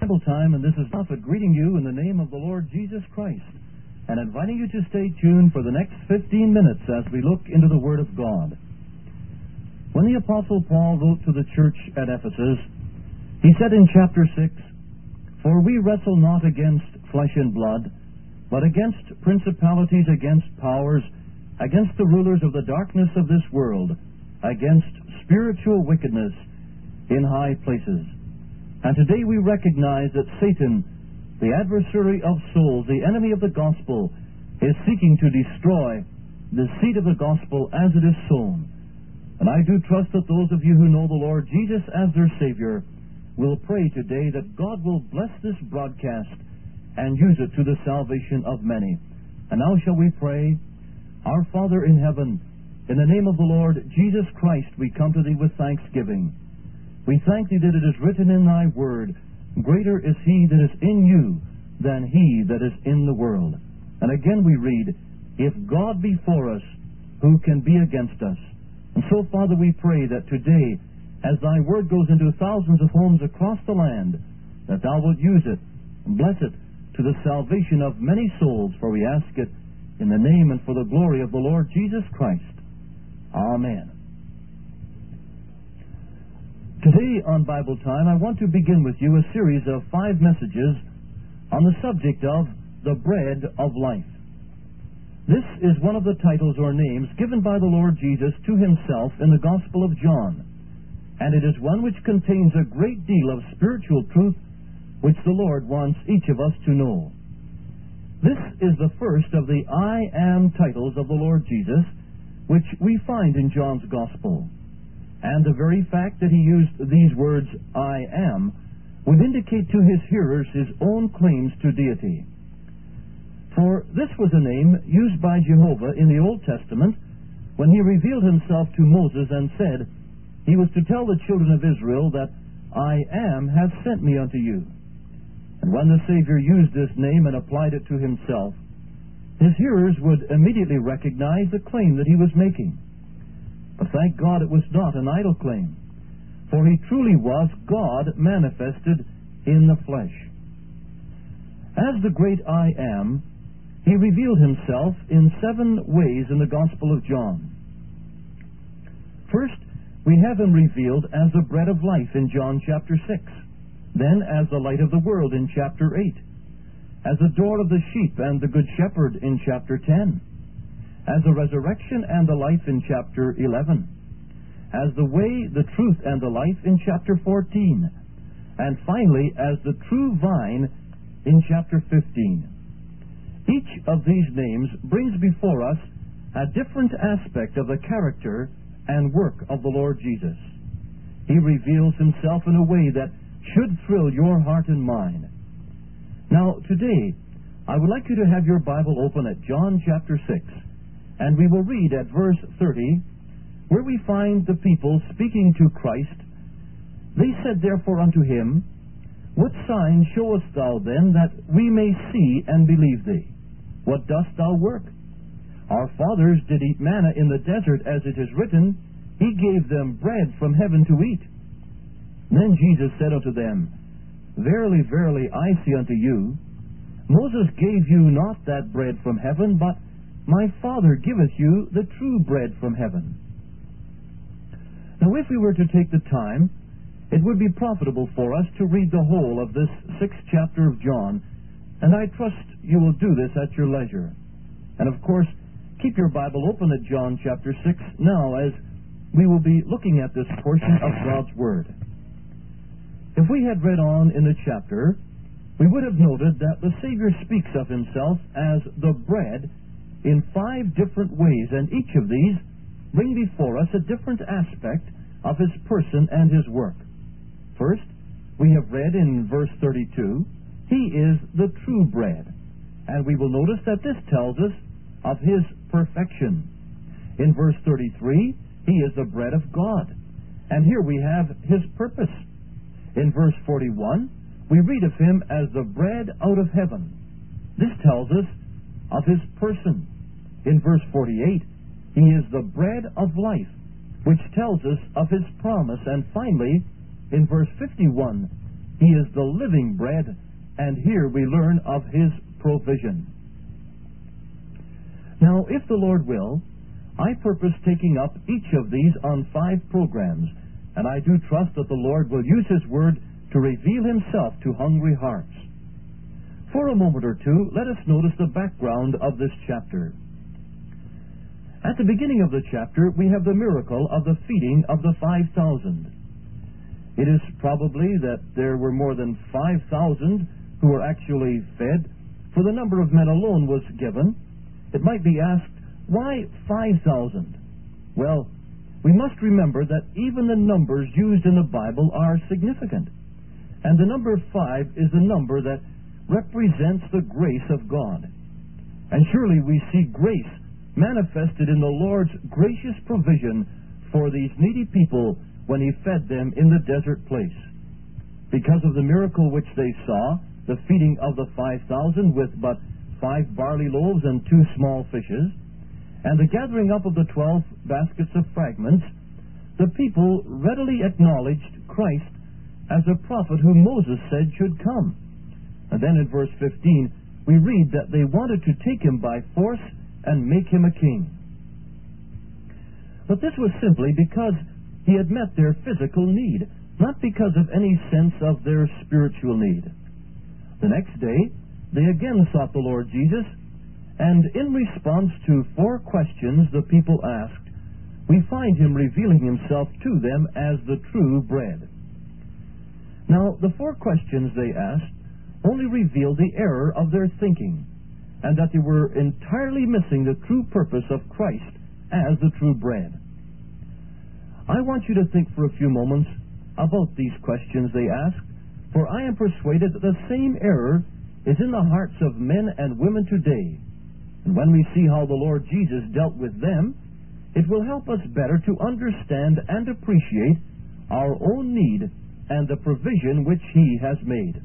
Bible time, and this is Prophet greeting you in the name of the Lord Jesus Christ and inviting you to stay tuned for the next 15 minutes as we look into the Word of God. When the Apostle Paul wrote to the church at Ephesus, he said in chapter 6, "For we wrestle not against flesh and blood, but against principalities, against powers, against the rulers of the darkness of this world, against spiritual wickedness in high places." And today we recognize that Satan, the adversary of souls, the enemy of the gospel, is seeking to destroy the seed of the gospel as it is sown. And I do trust that those of you who know the Lord Jesus as their Savior will pray today that God will bless this broadcast and use it to the salvation of many. And now shall we pray. Our Father in heaven, in the name of the Lord Jesus Christ, we come to Thee with thanksgiving. We thank Thee that it is written in Thy Word, "Greater is He that is in you than he that is in the world." And again we read, "If God be for us, who can be against us?" And so, Father, we pray that today, as Thy Word goes into thousands of homes across the land, that Thou wilt use it and bless it to the salvation of many souls, for we ask it in the name and for the glory of the Lord Jesus Christ. Amen. Today on Bible Time, I want to begin with you a series of 5 messages on the subject of the bread of life. This is one of the titles or names given by the Lord Jesus to Himself in the Gospel of John, and it is one which contains a great deal of spiritual truth which the Lord wants each of us to know. This is the first of the I Am titles of the Lord Jesus, which we find in John's Gospel. And the very fact that He used these words, "I am," would indicate to His hearers His own claims to deity. For this was a name used by Jehovah in the Old Testament when He revealed Himself to Moses and said He was to tell the children of Israel that "I am hath sent me unto you." And when the Savior used this name and applied it to Himself, His hearers would immediately recognize the claim that He was making. But thank God it was not an idle claim, for He truly was God manifested in the flesh. As the great I Am, He revealed Himself in 7 ways in the Gospel of John. First, we have Him revealed as the bread of life in John chapter 6, then as the light of the world in chapter 8, as the door of the sheep and the good shepherd in chapter 10, as the resurrection and the life in chapter 11, as the way, the truth, and the life in chapter 14, and finally as the true vine in chapter 15. Each of these names brings before us a different aspect of the character and work of the Lord Jesus. He reveals Himself in a way that should thrill your heart and mind. Now, today, I would like you to have your Bible open at John chapter 6, and we will read at verse 30, where we find the people speaking to Christ. They said therefore unto Him, "What sign showest Thou then, that we may see and believe Thee? What dost Thou work? Our fathers did eat manna in the desert, as it is written, He gave them bread from heaven to eat." Then Jesus said unto them, "Verily, verily, I say unto you, Moses gave you not that bread from heaven, but my Father giveth you the true bread from heaven." Now, if we were to take the time, it would be profitable for us to read the whole of this 6th chapter of John, and I trust you will do this at your leisure. And of course, keep your Bible open at John chapter 6 now, as we will be looking at this portion of God's Word. If we had read on in the chapter, we would have noted that the Savior speaks of Himself as the bread in 5 different ways, and each of these bring before us a different aspect of His person and His work. First, we have read in verse 32, He is the true bread, and we will notice that this tells us of His perfection. In verse 33, He is the bread of God, and here we have His purpose. In verse 41, we read of Him as the bread out of heaven. This tells us of His person. In verse 48, He is the bread of life, which tells us of His promise. And finally, in verse 51, He is the living bread, and here we learn of His provision. Now, if the Lord will, I purpose taking up each of these on 5 programs, and I do trust that the Lord will use His Word to reveal Himself to hungry hearts. For a moment or two, let us notice the background of this chapter. At the beginning of the chapter, we have the miracle of the feeding of the 5,000. It is probably that there were more than 5,000 who were actually fed, for the number of men alone was given. It might be asked, why 5,000? Well, we must remember that even the numbers used in the Bible are significant. And the number 5 is the number that represents the grace of God. And surely we see grace manifested in the Lord's gracious provision for these needy people when He fed them in the desert place. Because of the miracle which they saw, the feeding of the 5,000 with but 5 barley loaves and 2 small fishes, and the gathering up of the 12 baskets of fragments, the people readily acknowledged Christ as a prophet whom Moses said should come. And then in verse 15, we read that they wanted to take Him by force and make Him a king. But this was simply because He had met their physical need, not because of any sense of their spiritual need. The next day, they again sought the Lord Jesus, and in response to 4 questions the people asked, we find Him revealing Himself to them as the true bread. Now, the 4 questions they asked only revealed the error of their thinking, and that they were entirely missing the true purpose of Christ as the true bread. I want you to think for a few moments about these questions they asked, for I am persuaded that the same error is in the hearts of men and women today. And when we see how the Lord Jesus dealt with them, it will help us better to understand and appreciate our own need and the provision which He has made.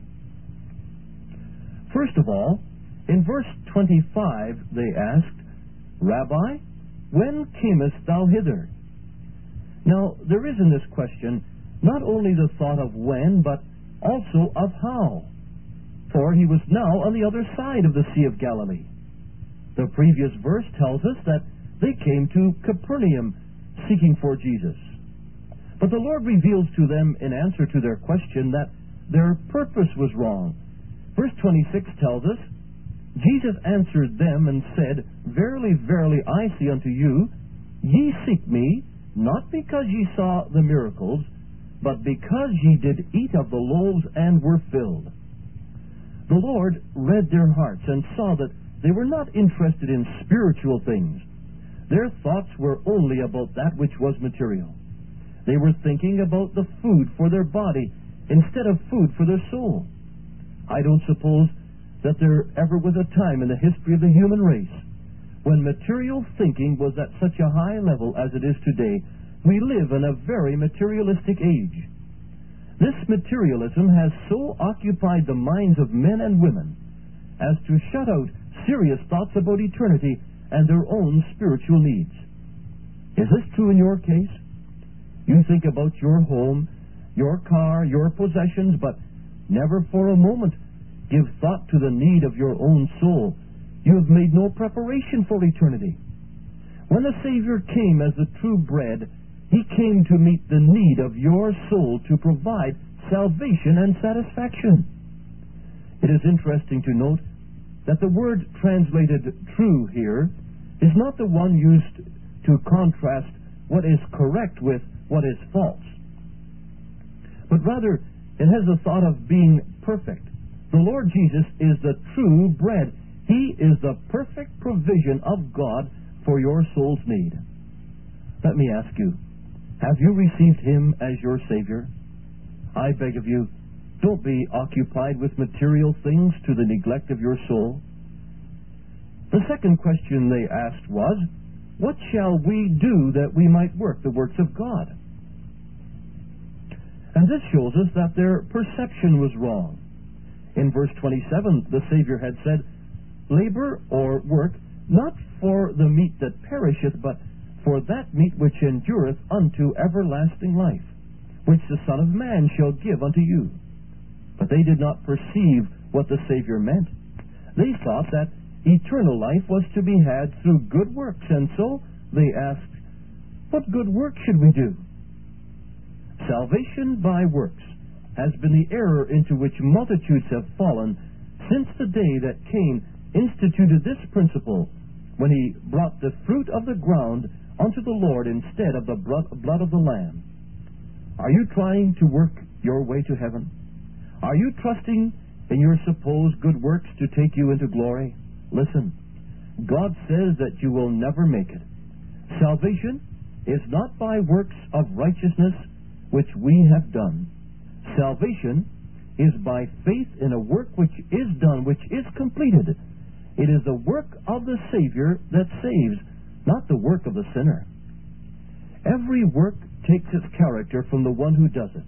First of all, in verse 25 they asked, Rabbi, when camest thou hither? Now, there is in this question not only the thought of when, but also of how. For He was now on the other side of the Sea of Galilee. The previous verse tells us that they came to Capernaum seeking for Jesus. But the Lord reveals to them in answer to their question that their purpose was wrong. Verse 26 tells us, Jesus answered them and said, Verily, verily, I say unto you, ye seek me, not because ye saw the miracles, but because ye did eat of the loaves and were filled. The Lord read their hearts and saw that they were not interested in spiritual things. Their thoughts were only about that which was material. They were thinking about the food for their body instead of food for their soul. I don't suppose that there ever was a time in the history of the human race when material thinking was at such a high level as it is today. We live in a very materialistic age. This materialism has so occupied the minds of men and women as to shut out serious thoughts about eternity and their own spiritual needs. Is this true in your case? You think about your home, your car, your possessions, but never for a moment give thought to the need of your own soul. You have made no preparation for eternity. When the Savior came as the true bread, He came to meet the need of your soul to provide salvation and satisfaction. It is interesting to note that the word translated true here is not the one used to contrast what is correct with what is false, but rather it has the thought of being perfect. The Lord Jesus is the true bread. He is the perfect provision of God for your soul's need. Let me ask you, have you received Him as your Savior? I beg of you, don't be occupied with material things to the neglect of your soul. The second question they asked was, what shall we do that we might work the works of God? And this shows us that their perception was wrong. In verse 27, the Savior had said, labor or work not for the meat that perisheth, but for that meat which endureth unto everlasting life, which the Son of Man shall give unto you. But they did not perceive what the Savior meant. They thought that eternal life was to be had through good works, and so they asked, "What good work should we do?" Salvation by works has been the error into which multitudes have fallen since the day that Cain instituted this principle when he brought the fruit of the ground unto the Lord instead of the blood of the lamb. Are you trying to work your way to heaven? Are you trusting in your supposed good works to take you into glory? Listen, God says that you will never make it. Salvation is not by works of righteousness which we have done. Salvation is by faith in a work which is done, which is completed. It is the work of the Savior that saves, not the work of the sinner. Every work takes its character from the one who does it.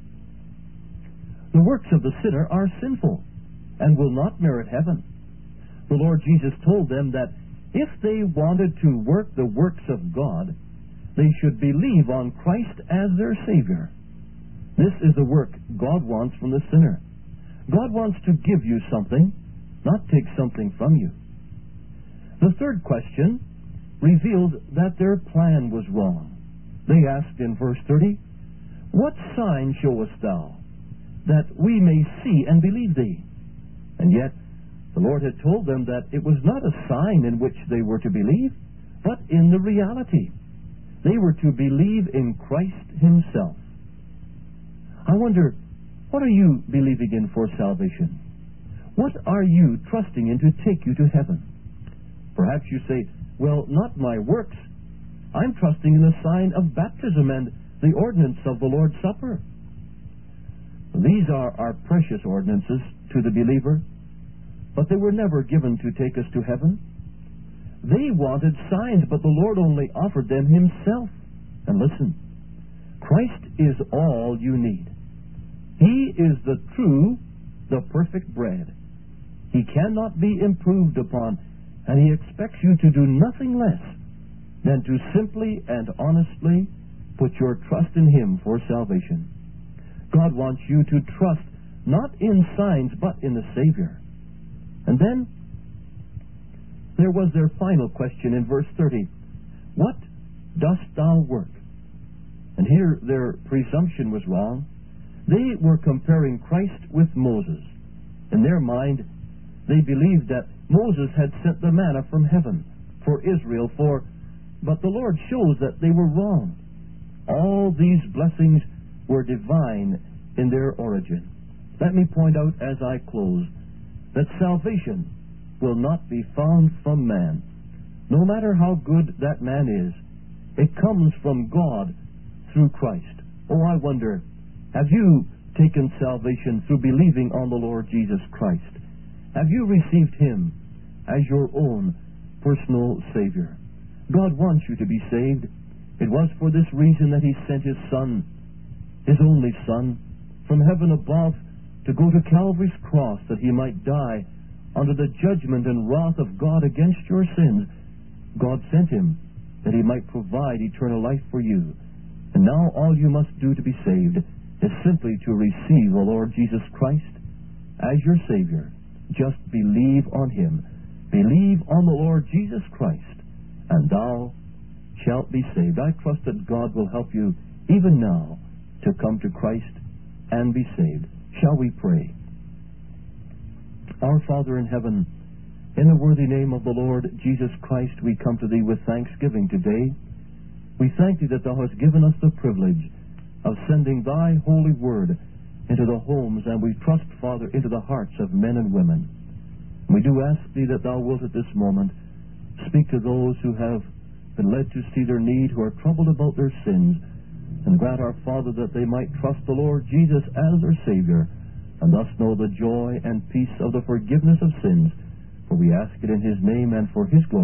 The works of the sinner are sinful and will not merit heaven. The Lord Jesus told them that if they wanted to work the works of God, they should believe on Christ as their Savior. This is the work God wants from the sinner. God wants to give you something, not take something from you. The third question revealed that their plan was wrong. They asked in verse 30, "What sign showest thou, that we may see and believe thee?" And yet the Lord had told them that it was not a sign in which they were to believe, but in the reality. They were to believe in Christ Himself. I wonder, what are you believing in for salvation? What are you trusting in to take you to heaven? Perhaps you say, "Well, not my works. I'm trusting in the sign of baptism and the ordinance of the Lord's Supper." These are our precious ordinances to the believer, but they were never given to take us to heaven. They wanted signs, but the Lord only offered them Himself. And listen, Christ is all you need. He is the true, the perfect bread. He cannot be improved upon, and He expects you to do nothing less than to simply and honestly put your trust in Him for salvation. God wants you to trust not in signs, but in the Savior. And then there was their final question in verse 30. "What dost thou work?" And here their presumption was wrong. They were comparing Christ with Moses. In their mind, they believed that Moses had sent the manna from heaven for Israel, but the Lord shows that they were wrong. All these blessings were divine in their origin. Let me point out as I close that salvation will not be found from man. No matter how good that man is, it comes from God through Christ. Oh, I wonder, have you taken salvation through believing on the Lord Jesus Christ? Have you received Him as your own personal Savior? God wants you to be saved. It was for this reason that He sent His Son, His only Son, from heaven above to go to Calvary's cross that He might die under the judgment and wrath of God against your sins. God sent Him that He might provide eternal life for you. And now all you must do to be saved is simply to receive the Lord Jesus Christ as your Savior. Just believe on Him. Believe on the Lord Jesus Christ, and thou shalt be saved. I trust that God will help you even now to come to Christ and be saved. Shall we pray? Our Father in heaven, in the worthy name of the Lord Jesus Christ, we come to Thee with thanksgiving today. We thank Thee that Thou hast given us the privilege of sending Thy holy word into the homes, and we trust, Father, into the hearts of men and women. We do ask Thee that Thou wilt at this moment speak to those who have been led to see their need, who are troubled about their sins, and grant, our Father, that they might trust the Lord Jesus as their Savior, and thus know the joy and peace of the forgiveness of sins. For we ask it in His name and for His glory.